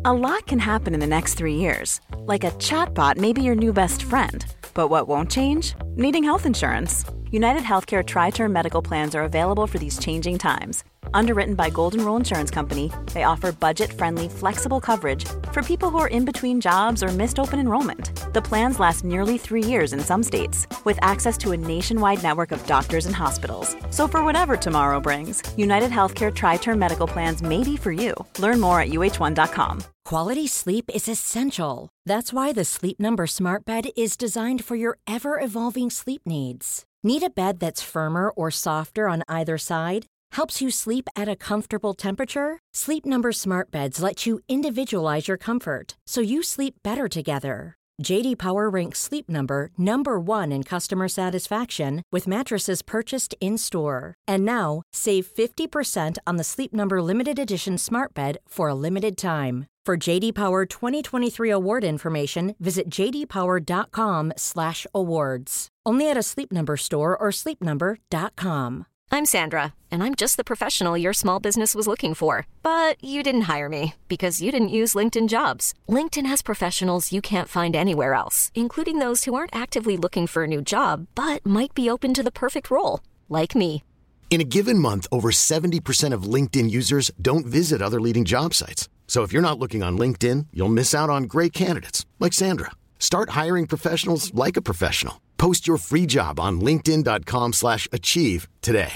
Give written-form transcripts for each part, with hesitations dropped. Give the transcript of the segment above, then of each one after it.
A lot can happen in the next 3 years. Like a chatbot may be your new best friend. But what won't change? Needing health insurance. United Healthcare Tri-Term Medical Plans are available for these changing times. Underwritten by Golden Rule Insurance Company, they offer budget-friendly, flexible coverage for people who are in between jobs or missed open enrollment. The plans last nearly 3 years in some states, with access to a nationwide network of doctors and hospitals. So for whatever tomorrow brings, United Healthcare Tri-Term Medical Plans may be for you. Learn more at uh1.com. Quality sleep is essential. That's why the Sleep Number Smart Bed is designed for your ever-evolving sleep needs. Need a bed that's firmer or softer on either side? Helps you sleep at a comfortable temperature? Sleep Number Smart Beds let you individualize your comfort, so you sleep better together. J.D. Power ranks Sleep Number #1 in customer satisfaction with mattresses purchased in-store. And now, save 50% on the Sleep Number Limited Edition Smart Bed for a limited time. For J.D. Power 2023 award information, visit jdpower.com/awards. Only at a Sleep Number store or sleepnumber.com. I'm Sandra, and I'm just the professional your small business was looking for. But you didn't hire me because you didn't use LinkedIn Jobs. LinkedIn has professionals you can't find anywhere else, including those who aren't actively looking for a new job, but might be open to the perfect role, like me. In a given month, over 70% of LinkedIn users don't visit other leading job sites. So if you're not looking on LinkedIn, you'll miss out on great candidates, like Sandra. Start hiring professionals like a professional. Post your free job on linkedin.com/achieve today.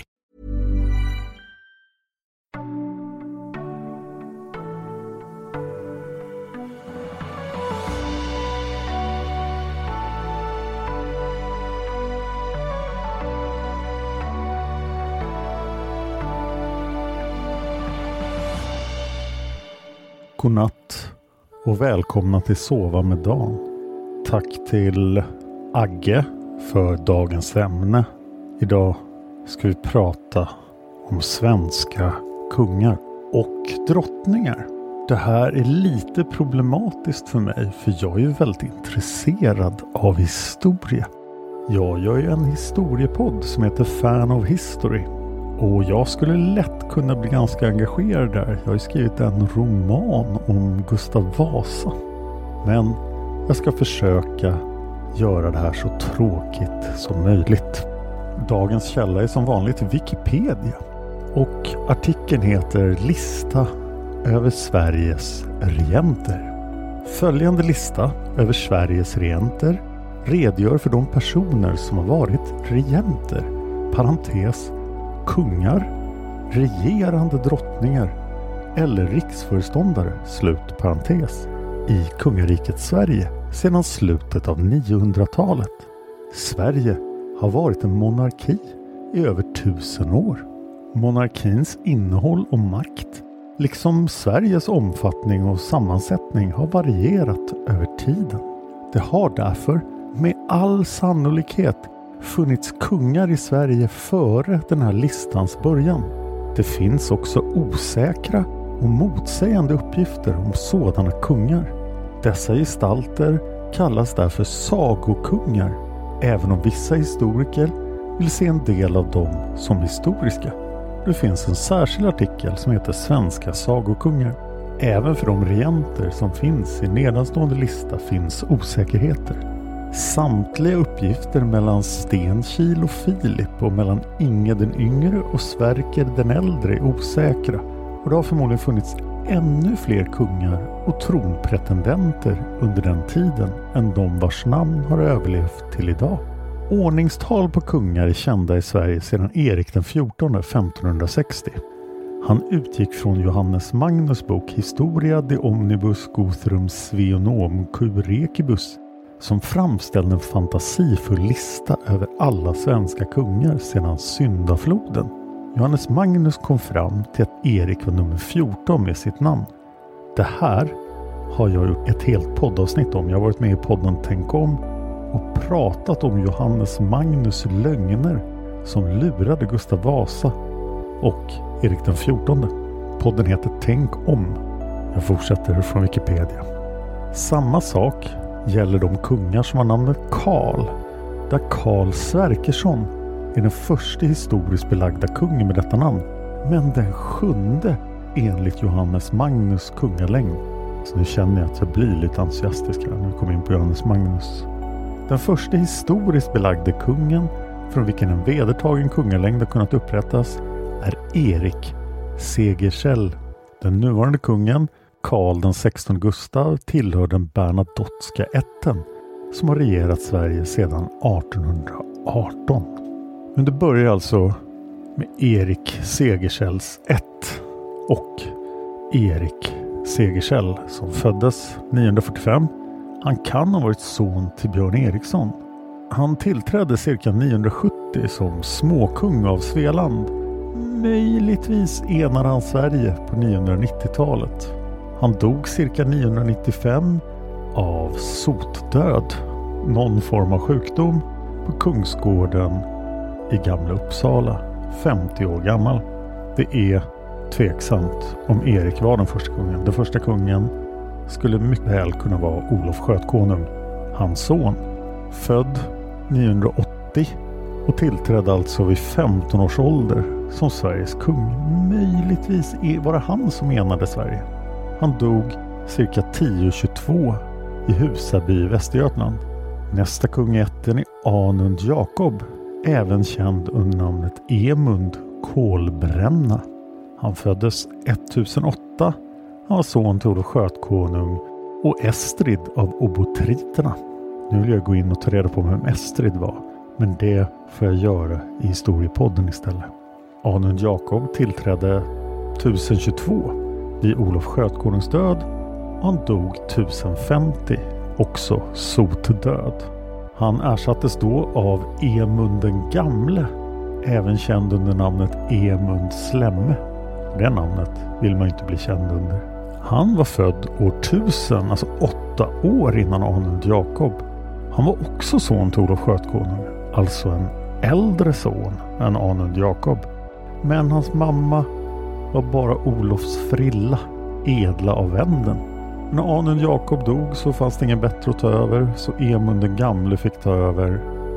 Godnatt och välkomna till Sova med Dan. Tack till Agge för dagens ämne. Idag ska vi prata om svenska kungar och drottningar. Det här är lite problematiskt för mig, för jag är ju väldigt intresserad av historia. Jag gör ju en historiepodd som heter Fan of History. Och jag skulle lätt kunna bli ganska engagerad där. Jag har ju skrivit en roman om Gustav Vasa. Men jag ska försöka göra det här så tråkigt som möjligt. Dagens källa är som vanligt Wikipedia. Och artikeln heter Lista över Sveriges regenter. Följande lista över Sveriges regenter redogör för de personer som har varit regenter. Parentes, kungar, regerande drottningar eller riksföreståndare, slut parentes, i kungariket Sverige sedan slutet av 900-talet. Sverige har varit en monarki i över 1000 år. Monarkins innehåll och makt, liksom Sveriges omfattning och sammansättning, har varierat över tiden. Det har därför med all sannolikhet funnits kungar i Sverige före den här listans början. Det finns också osäkra och motsägande uppgifter om sådana kungar. Dessa gestalter kallas därför sagokungar, även om vissa historiker vill se en del av dem som historiska. Det finns en särskild artikel som heter Svenska sagokungar. Även för de regenter som finns i nedanstående lista finns osäkerheter. Samtliga uppgifter mellan Stenkil och Filip och mellan Inge den yngre och Sverker den äldre är osäkra. Och det har förmodligen funnits ännu fler kungar och tronpretendenter under den tiden än de vars namn har överlevt till idag. Ordningstal på kungar är kända i Sverige sedan Erik den 14 1560. Han utgick från Johannes Magnus bok Historia de omnibus Gothrum Sveonomum Curecibus, som framställde en fantasifull lista över alla svenska kungar sedan syndafloden. Johannes Magnus kom fram till att Erik var nummer 14 med sitt namn. Det här har jag gjort ett helt poddavsnitt om. Jag har varit med i podden Tänk om och pratat om Johannes Magnus lögner som lurade Gustav Vasa och Erik den 14. Podden heter Tänk om. Jag fortsätter från Wikipedia. Samma sak gäller de kungar som har namnet Karl, där Karl Sverkersson är den första historiskt belagda kungen med detta namn, men den 7:e enligt Johannes Magnus kungalängd. Så nu känner jag att jag blir lite entusiastisk här när vi kommer in på Johannes Magnus. Den första historiskt belagde kungen från vilken en vedertagen kungalängd har kunnat upprättas är Erik Segersäll. Den nuvarande kungen, Karl den 16 Gustav, tillhör den Bernadotteska ätten som har regerat Sverige sedan 1818. Men det börjar alltså med Erik Segersälls ätt och Erik Segersäll som föddes 945. Han kan ha varit son till Björn Eriksson. Han tillträdde cirka 970 som småkung av Svealand. Möjligtvis enade han Sverige på 990-talet. Han dog cirka 995 av sotdöd, någon form av sjukdom, på Kungsgården i Gamla Uppsala, 50 år gammal. Det är tveksamt om Erik var den första kungen. Den första kungen skulle mycket väl kunna vara Olof Skötkonung, hans son, född 980 och tillträdde alltså vid 15 års ålder som Sveriges kung. Möjligtvis var det han som enade Sverige. Han dog cirka 1022 i Husaby i Västergötland. Nästa kung i ätten är Anund Jakob, även känd under namnet Emund Kolbränna. Han föddes 1008. Han var son till Olof Skötkonung och Estrid av obotriterna. Nu vill jag gå in och ta reda på vem Estrid var, men det får jag göra i historiepodden istället. Anund Jakob tillträdde 1022 vid Olof Skötkonungs död och han dog 1050, också sotdöd. Han ersattes då av Emund den gamle, även känd under namnet Emund Slemme. Det namnet vill man inte bli känd under. Han var född år 1000, alltså 8 år innan Anund Jakob. Han var också son till Olof Skötkonung, alltså en äldre son än Anund Jakob. Men hans mamma var bara Olofs frilla, Edla av Vänden. När Anund Jakob dog så fanns det ingen bättre att ta över, så Emund den gamle fick ta över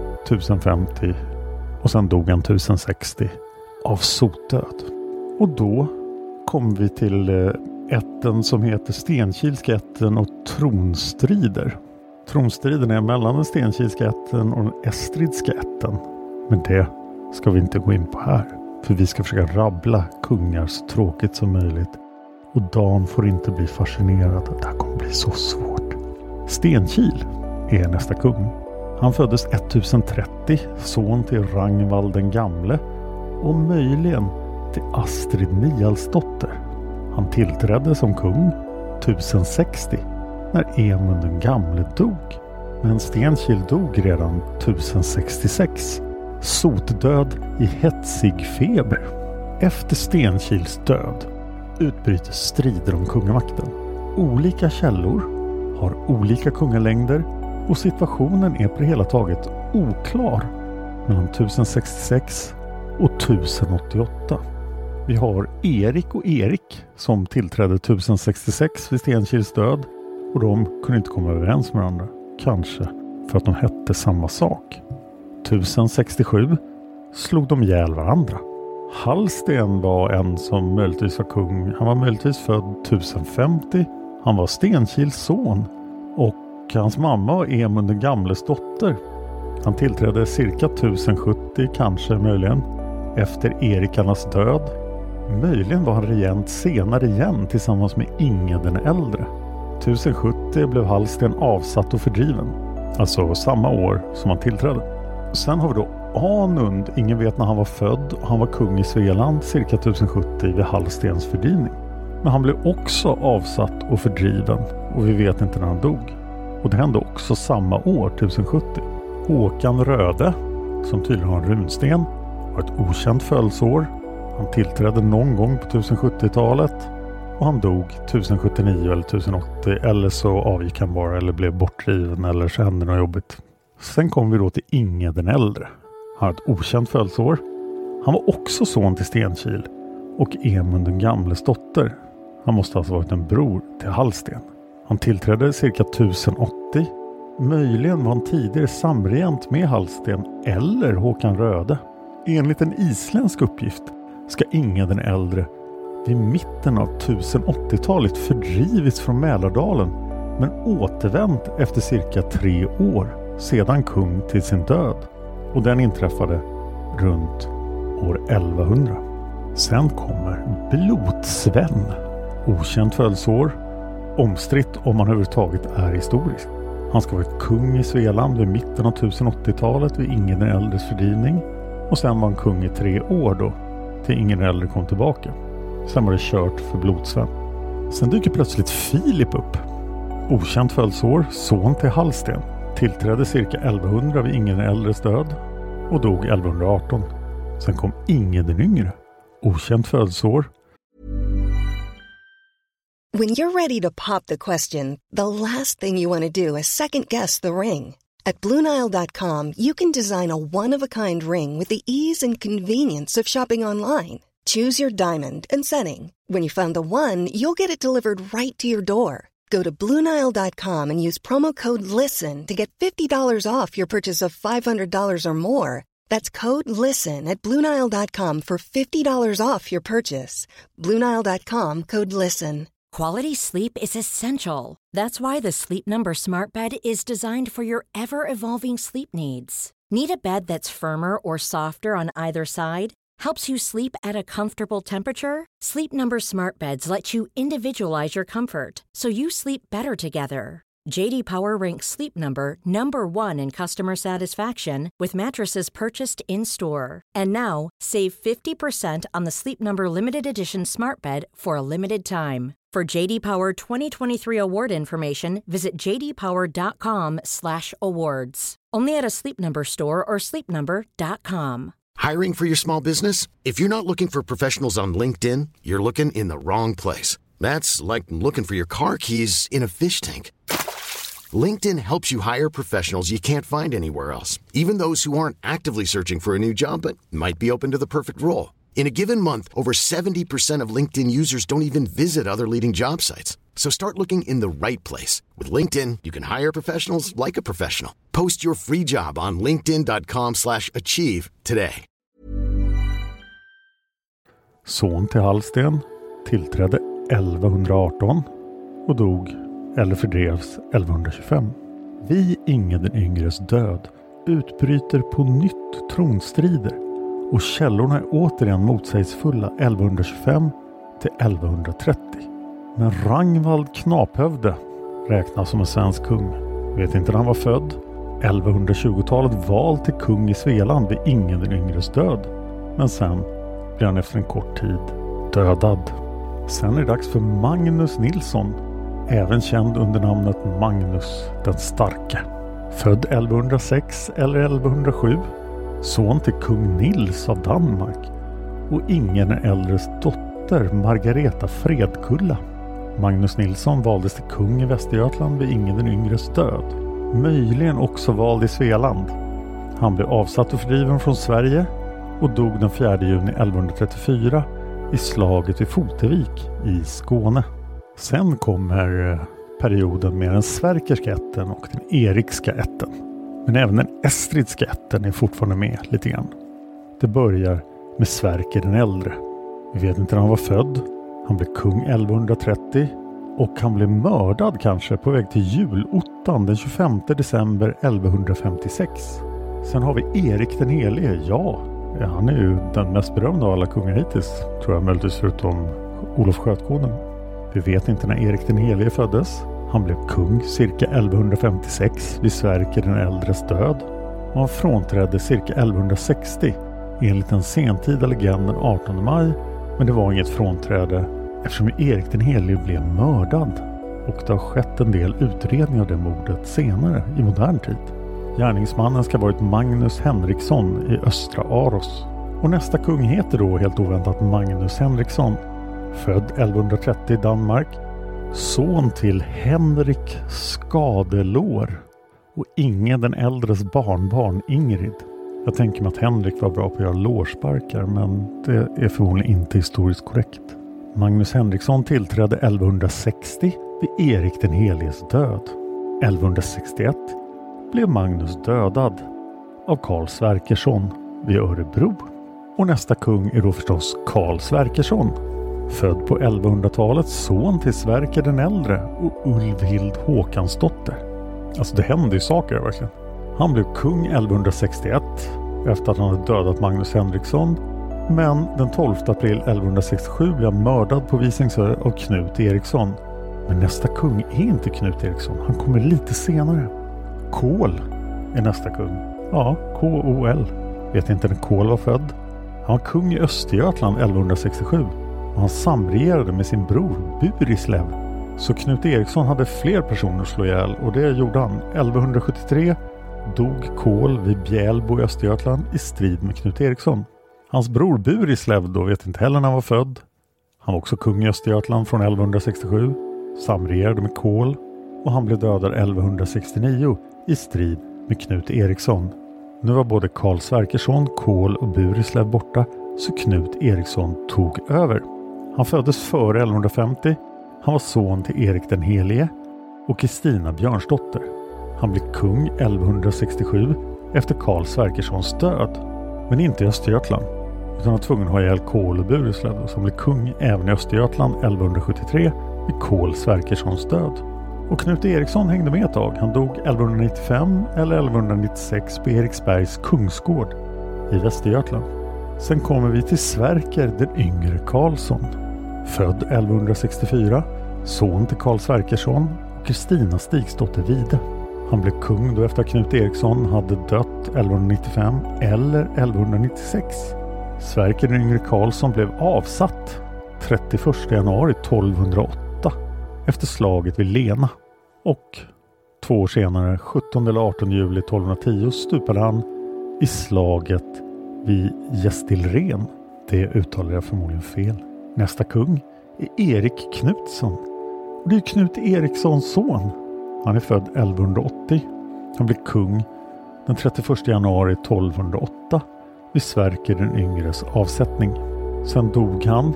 1050 och sen dog han 1060 av sotdöd. Och då kom vi till ätten som heter Stenkilska ätten och tronstrider. Tronstriden är mellan den Stenkilska ätten och den Estridska ätten. Men det ska vi inte gå in på här. För vi ska försöka rabbla kungar så tråkigt som möjligt. Och Dan får inte bli fascinerad. Det här kommer bli så svårt. Stenkil är nästa kung. Han föddes 1030, son till Ragnvald den gamle och möjligen till Astrid Nialsdotter. Han tillträdde som kung 1060 när Emund den gamle dog. Men Stenkil dog redan 1066. Sotdöd i hetsig feber. Efter Stenkils död utbryter strider om kungamakten. Olika källor har olika kungalängder och situationen är på det hela taget oklar mellan 1066 och 1088. Vi har Erik och Erik som tillträdde 1066 vid Stenkils död och de kunde inte komma överens med varandra. Kanske för att de hette samma sak. 1067 slog de ihjäl varandra. Hallsten var en som möjligtvis var kung. Han var möjligtvis född 1050. Han var Stenkils son och hans mamma var Emund den gamles dotter. Han tillträdde cirka 1070, kanske möjligen, efter Erikarnas död. Möjligen var han regent senare igen tillsammans med Inge den äldre. 1070 blev Hallsten avsatt och fördriven. Alltså samma år som han tillträdde. Sen har vi då Anund. Ingen vet när han var född. Han var kung i Svealand cirka 1070 vid Hallstens fördrivning. Men han blev också avsatt och fördriven. Och vi vet inte när han dog. Och det hände också samma år, 1070. Håkan Röde, som tydligen har en runsten, har ett okänt födelseår. Han tillträdde någon gång på 1070-talet. Och han dog 1079 eller 1080. Eller så avgick han bara eller blev bortdriven eller så hände något jobbigt. Sen kom vi då till Inge den äldre. Han har ett okänt födelseår. Han var också son till Stenkil och Emund den gamles dotter. Han måste alltså ha varit en bror till Hallsten. Han tillträdde cirka 1080. Möjligen var han tidigare samregent med Hallsten eller Håkan Röde. Enligt en isländsk uppgift ska Inge den äldre vid mitten av 1080-talet fördrivits från Mälardalen men återvänt efter cirka 3 år sedan kung till sin död. Och den inträffade runt år 1100. Sen kommer Blodsven. Okänt födelseår. Omstritt om han överhuvudtaget är historisk. Han ska vara kung i Svealand vid mitten av 1080-talet vid Inge den äldres fördrivning. Och sen var han kung i 3 år då, till Inge den äldre kom tillbaka. Sen var det kört för Blodsven. Sen dyker plötsligt Filip upp. Okänt födelseår, son till Hallsten. Tillträdde cirka 1100 vid Inge den äldres död och dog 1118. Sen kom Inge den yngre. Okänt födelseår. When you're ready to pop the question, the last thing you want to do is second guess the ring. At BlueNile.com you can design a one-of-a-kind ring with the ease and convenience of shopping online. Choose your diamond and setting. When you find the one, you'll get it delivered right to your door. Go to BlueNile.com and use promo code LISTEN to get $50 off your purchase of $500 or more. That's code LISTEN at BlueNile.com for $50 off your purchase. BlueNile.com, code LISTEN. Quality sleep is essential. That's why the Sleep Number Smart Bed is designed for your ever-evolving sleep needs. Need a bed that's firmer or softer on either side? Helps you sleep at a comfortable temperature? Sleep Number Smart Beds let you individualize your comfort so you sleep better together. J.D. Power ranks Sleep Number #1 in customer satisfaction with mattresses purchased in-store. And now, save 50% on the Sleep Number Limited Edition Smart Bed for a limited time. For J.D. Power 2023 award information, visit jdpower.com/awards. Only at a Sleep Number store or sleepnumber.com. Hiring for your small business? If you're not looking for professionals on LinkedIn, you're looking in the wrong place. That's like looking for your car keys in a fish tank. LinkedIn helps you hire professionals you can't find anywhere else, even those who aren't actively searching for a new job but might be open to the perfect role. In a given month, over 70% of LinkedIn users don't even visit other leading job sites. So start looking in the right place. With LinkedIn, you can hire professionals like a professional. Post your free job on linkedin.com/achieve today. Son till Hallsten tillträdde 1118 och dog eller fördrevs 1125. Vid Inge den yngres död utbryter på nytt tronstrider och källorna är återigen motsägelsefulla 1125 till 1130. Men Ragnvald Knaphövde räknas som en svensk kung. Vet inte när han var född. 1120-talet vald till kung i Svealand vid Inge den yngres död. Men sen blir han efter en kort tid dödad. Sen är det dags för Magnus Nilsson, även känd under namnet Magnus den starke. Född 1106 eller 1107, son till kung Nils av Danmark och Inge den äldres dotter Margareta Fredkulla. Magnus Nilsson valdes till kung i Västergötland vid Inge den yngres död. Möjligen också vald i Svealand. Han blev avsatt och fördriven från Sverige och dog den 4 juni 1134 i slaget vid Fotevik i Skåne. Sen kommer perioden med den sverkerska ätten och den erikska ätten. Men även den estridska ätten är fortfarande med lite grann. Det börjar med Sverker den äldre. Vi vet inte när han var född. Han blev kung 1130 och han blev mördad kanske på väg till julottan den 25 december 1156. Sen har vi Erik den helige. Ja, han är ju den mest berömda av alla kungar hittills, tror jag, möjligtvis förutom Olof Skötkonung. Vi vet inte när Erik den helige föddes. Han blev kung cirka 1156 vid Sverker den äldres död. Och han frånträdde cirka 1160 enligt den sentida legenden 18 maj. Men det var inget frånträde eftersom Erik den helige blev mördad. Och det har skett en del utredningar av det mordet senare i modern tid. Gärningsmannen ska ha varit Magnus Henriksson i östra Aros. Och nästa kung heter då helt oväntat Magnus Henriksson. Född 1130 i Danmark. Son till Henrik Skadelår. Och Inge den äldres barnbarn Ingrid. Jag tänker mig att Henrik var bra på att göra lårsparkar, men det är förmodligen inte historiskt korrekt. Magnus Henriksson tillträdde 1160 vid Erik den heliges död. 1161 blev Magnus dödad av Karl Sverkersson vid Örebro. Och nästa kung är då förstås Karl Sverkersson. Född på 1100-talet, son till Sverker den äldre och Ulvhild Håkansdotter. Alltså det hände ju saker verkligen. Han blev kung 1161 efter att han hade dödat Magnus Henriksson. Men den 12 april 1167 blev han mördad på Visingsö av Knut Eriksson. Men nästa kung är inte Knut Eriksson. Han kommer lite senare. Kol är nästa kung. Ja, K-O-L. Vet inte när Kol var född. Han var kung i Östergötland 1167. Och han samregerade med sin bror Burislev. Så Knut Eriksson hade fler personer att slå ihjäl. Och det gjorde han. 1173 dog Kol vid Bjälbo i Östergötland i strid med Knut Eriksson. Hans bror Burislev då vet inte heller när han var född. Han var också kung i Östergötland från 1167. Samregerade med Kol. Och han blev dödad 1169 i strid med Knut Eriksson. Nu var både Karl Sverkersson, Kol och Burislev borta, så Knut Eriksson tog över. Han föddes före 1150. Han var son till Erik den Helige och Kristina Björnsdotter. Han blev kung 1167 efter Karl Sverkerssons död. Men inte i Östergötland. Utan han var tvungen att ha ihjäl Kol och Burislev, som blev kung även i Östergötland 1173 vid Karl Sverkerssons död. Och Knut Eriksson hängde med ett tag. Han dog 1195 eller 1196 på Eriksbergs kungsgård i Västergötland. Sen kommer vi till Sverker den yngre Karlsson. Född 1164, son till Karl Sverkersson och Kristina Stigsdotter Vide. Han blev kung då efter att Knut Eriksson hade dött 1195 eller 1196. Sverker den yngre Karlsson blev avsatt 31 januari 1208 efter slaget vid Lena. Och 2 år senare, 17 eller 18 juli 1210, stupade han i slaget vid Gästilren. Det uttalar jag förmodligen fel. Nästa kung är Erik Knutsson. Och det är Knut Erikssons son. Han är född 1180. Han blev kung den 31 januari 1208 vid Sverker den yngres avsättning. Sen dog han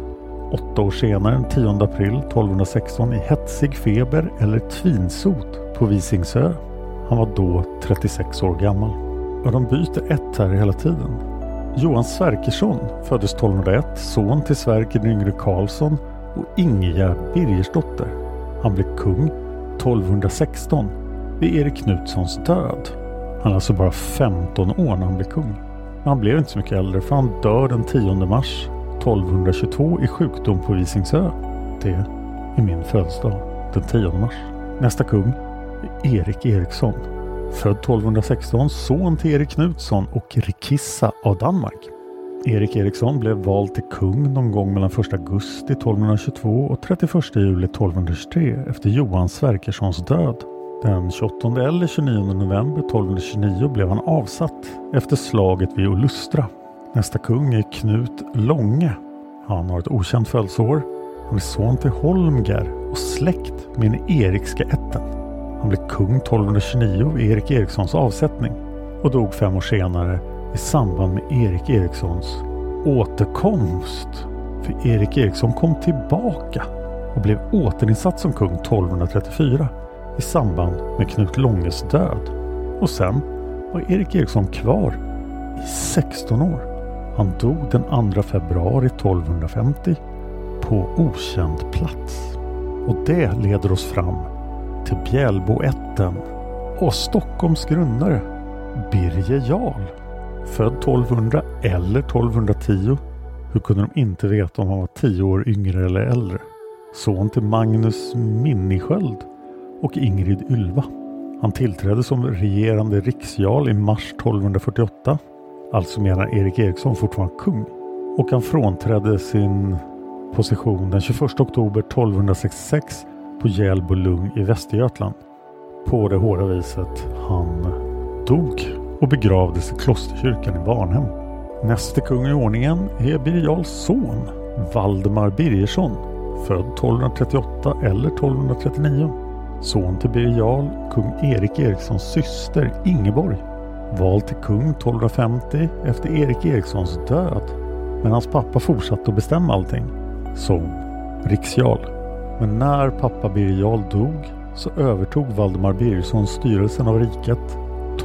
8 år senare, den 10 april 1216 i hetsig feber eller tvinsot på Visingsö. Han var då 36 år gammal. Och de byter ett här hela tiden. Johan Sverkersson föddes 1201, son till Sverker den yngre Karlsson och Ingegärd Birgersdotter. Han blev kung 1216 vid Erik Knutssons död. Han är alltså bara 15 år när han blev kung. Men han blev inte så mycket äldre, för han dör den 10 mars 1222 i sjukdom på Visingsö. Det är min födelsedag, den 10 mars. Nästa kung är Erik Eriksson. Född 1216, son till Erik Knutsson och Rikissa av Danmark. Erik Eriksson blev vald till kung någon gång mellan 1 augusti 1222 och 31 juli 1223 efter Johan Sverkerssons död. Den 28 eller 29 november 1229 blev han avsatt efter slaget vid Olustra. Nästa kung är Knut Långe. Han har ett okänt födelseår. Han är son till Holmger och släkt med den Erikska ätten. Han blev kung 1229 vid Erik Erikssons avsättning och dog 5 år senare i samband med Erik Erikssons återkomst. För Erik Eriksson kom tillbaka och blev återinsatt som kung 1234 i samband med Knut Långes död. Och sen var Erik Eriksson kvar i 16 år. Han dog den 2 februari 1250 på okänd plats. Och det leder oss fram till Bjälboätten och Stockholms grundare Birger Jarl. Född 1200 eller 1210. Hur kunde de inte veta om han var 10 år yngre eller äldre? Son till Magnus Minnisköld och Ingrid Ylva. Han tillträdde som regerande riksjarl i mars 1248. Alltså menar Erik Eriksson fortfarande kung. Och han frånträdde sin position den 21 oktober 1266 på Hjälbo Lugn i Västergötland. På det hårda viset han dog och begravdes i klosterkyrkan i Varnhem. Nästa kung i ordningen är Birger Jarls son, Valdemar Birgersson, född 1238 eller 1239. Son till Birger Jarl, kung Erik Erikssons syster Ingeborg. Vald till kung 1250 efter Erik Erikssons död. Men hans pappa fortsatte att bestämma allting som riksjarl. Men när pappa Birger Jarl dog så övertog Valdemar Birgersson styrelsen av riket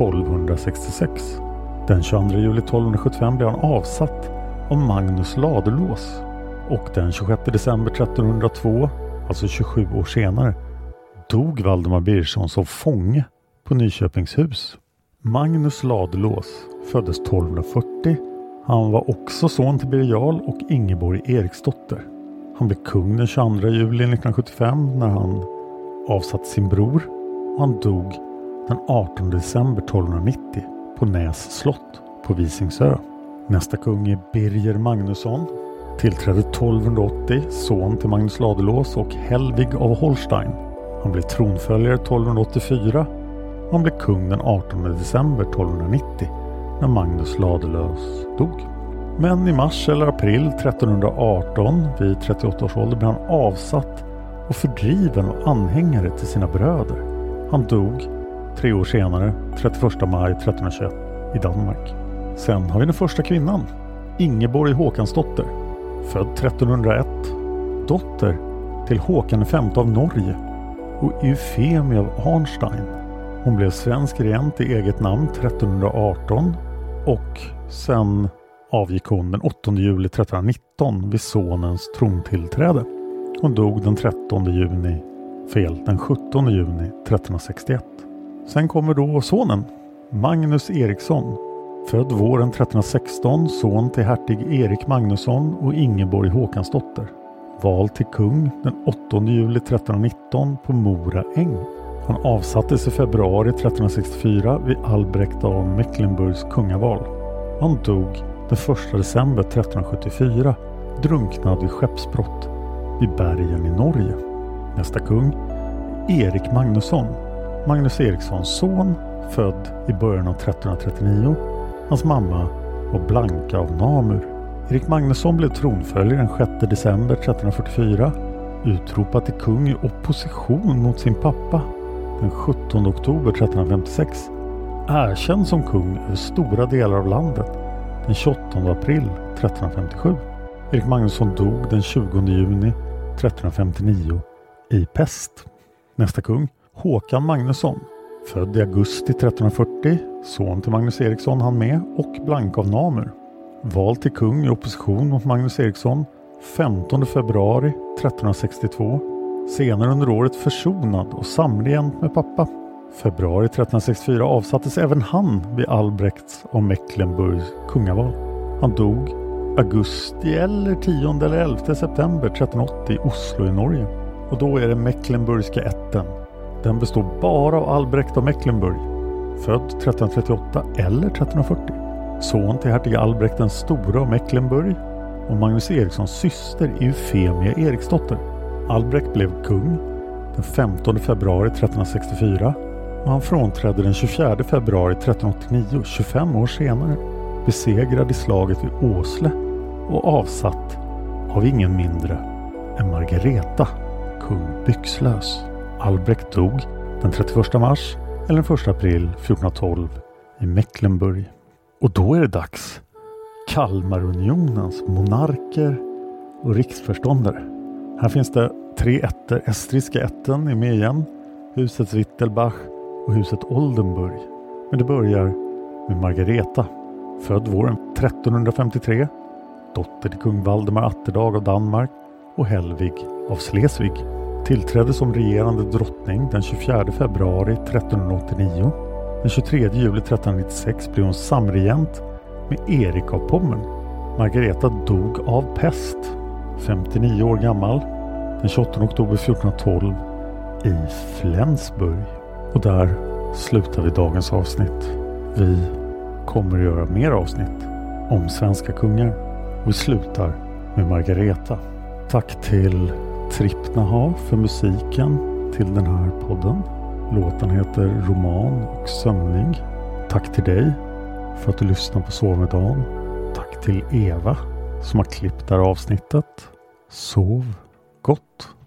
1266. Den 22 juli 1275 blev han avsatt av Magnus Ladulås och den 26 december 1302, alltså 27 år senare, dog Valdemar Birgersson som fånge på Nyköpingshus. Magnus Ladulås föddes 1240. Han var också son till Birger Jarl och Ingeborg Eriksdotter. Han blev kung den 22 juli 1975 när han avsatt sin bror. Han dog den 18 december 1290 på Näs slott på Visingsö. Nästa kung är Birger Magnusson. Tillträdde 1280, son till Magnus Ladulås och Helvig av Holstein. Han blev tronföljare 1284 och han blev kung den 18 december 1290 när Magnus Ladulås dog. Men i mars eller april 1318 vid 38 års ålder blev han avsatt och fördriven av anhängare till sina bröder. Han dog 3 år senare, 31 maj 1321 i Danmark. Sen har vi den första kvinnan, Ingeborg Håkansdotter, född 1301, dotter till Håkan V av Norge och Eufemia av Arnstein. Hon blev svensk regent i eget namn 1318 och sen avgick hon den 8 juli 1319 vid sonens trontillträde. Hon dog den 17 juni 1361. Sen kommer då sonen, Magnus Eriksson, född våren 1316, son till hertig Erik Magnusson och Ingeborg Håkansdotter. Vald till kung den 8 juli 1319 på Mora äng. Han avsattes i februari 1364 vid Albrecht av Mecklenburgs kungaval. Han dog den 1 december 1374, drunknad vid skeppsbrott vid bergen i Norge. Nästa kung, Erik Magnusson, Magnus Erikssons son, född i början av 1339. Hans mamma var Blanka av Namur. Erik Magnusson blev tronföljare den 6 december 1344, utropad till kung i opposition mot sin pappa den 17 oktober 1356, erkänd som kung över stora delar av landet den 28 april 1357. Erik Magnusson dog den 20 juni 1359 i pest. Nästa kung, Håkan Magnusson, född i augusti 1340, son till Magnus Eriksson han med och Blanka av Namur. Vald till kung i opposition mot Magnus Eriksson 15 februari 1362. Senare under året försonad och samregent med pappa. Februari 1364 avsattes även han vid Albrechts av Mecklenburgs kungaval. Han dog augusti eller 10 eller 11 september 1380 i Oslo i Norge. Och då är det Mecklenburgska ätten. Den består bara av Albrecht av Mecklenburg, född 1338 eller 1340. Son till hertig Albrecht den stora av Mecklenburg och Magnus Erikssons syster Eufemia Eriksdotter. Albrecht blev kung den 15 februari 1364 och han frånträdde den 24 februari 1389, 25 år senare, besegrad i slaget vid Åsle och avsatt av ingen mindre än Margareta, kung byxlös. Albrecht dog den 31 mars eller den 1 april 1412 i Mecklenburg. Och då är det dags. Kalmarunionens monarker och riksförståndare. Här finns det 3 ätter. Estriska ätten är med igen. Huset Wittelbach och huset Oldenburg. Men det börjar med Margareta. Född våren 1353. Dotter till kung Valdemar Atterdag av Danmark och Helvig av Slesvig. Tillträdde som regerande drottning den 24 februari 1389. Den 23 juli 1396 blev hon samregent med Erik av Pommern. Margareta dog av pest, 59 år gammal, den 28 oktober 1412 i Flensburg. Och där slutar vi dagens avsnitt. Vi kommer att göra mer avsnitt om svenska kungar. Och vi slutar med Margareta. Tack till Trippnaha för musiken till den här podden. Låten heter Roman och sömning. Tack till dig för att du lyssnar på Sov med Dan. Tack till Eva som har klippt det här avsnittet. Sov gott.